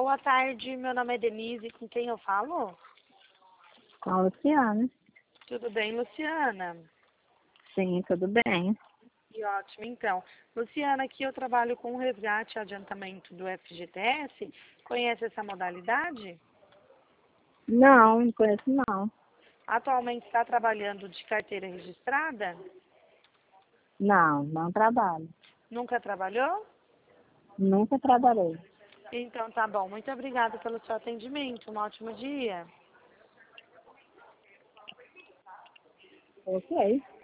Boa tarde, meu nome é Denise, com quem eu falo? Com a Luciana. Tudo bem, Luciana? Sim, tudo bem. Que ótimo, então. Luciana, aqui eu trabalho com o resgate e adiantamento do FGTS. Conhece essa modalidade? Não conheço não. Atualmente está trabalhando de carteira registrada? Não trabalho. Nunca trabalhou? Nunca trabalhei. Então tá bom. Muito obrigada pelo seu atendimento. Um ótimo dia. Ok.